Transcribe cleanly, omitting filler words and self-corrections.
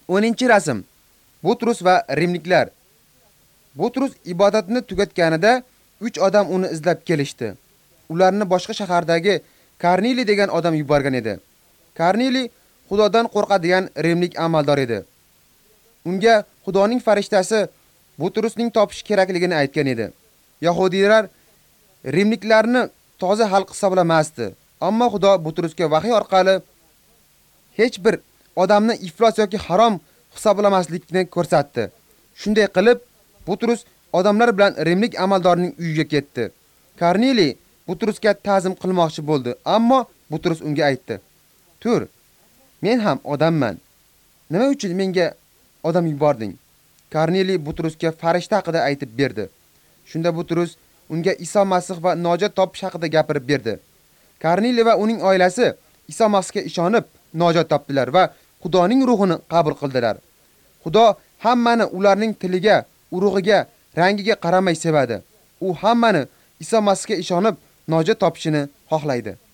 10-rasm. Butrus va rimliklar. Butrus ibodatni tugatganida 3 odam uni izlab kelishdi. Ularni boshqa shahardagi Kornili degan odam yuborgan edi. Kornili Xudodan qo'rqadigan rimlik amaldor edi. Unga Xudoning farishtasi Butrusning topish kerakligini aytgan edi. Yahudiylar rimliklarni toza xalq hisoblamasdi, ammo Xudo Butrusga vahiy orqali hech bir odamni iflos yoki harom hisoblamaslikni ko'rsatdi. Shunday qilib, Butrus odamlar bilan rimlik amaldorining uyiga ketdi. Kornili Butrusga ta'zim qilmoqchi bo'ldi, ammo Butrus unga aytdi: "Tur, men ham odamman. Nima uchun menga odam yubording?" Kornili Butrusga farishta haqida aytib berdi. Shunda Butrus unga Iso Masih va najot topish haqida gapirib berdi. Kornili va uning oilasi Iso Masihga ishonib najot topdilar va Xudoning ruhini qabul qildilar. Xudo hammani ularning tiliga, urug'iga, rangiga qaramay sevadi. U hammani Iso Masihga ishonib najot topishini xohlaydi.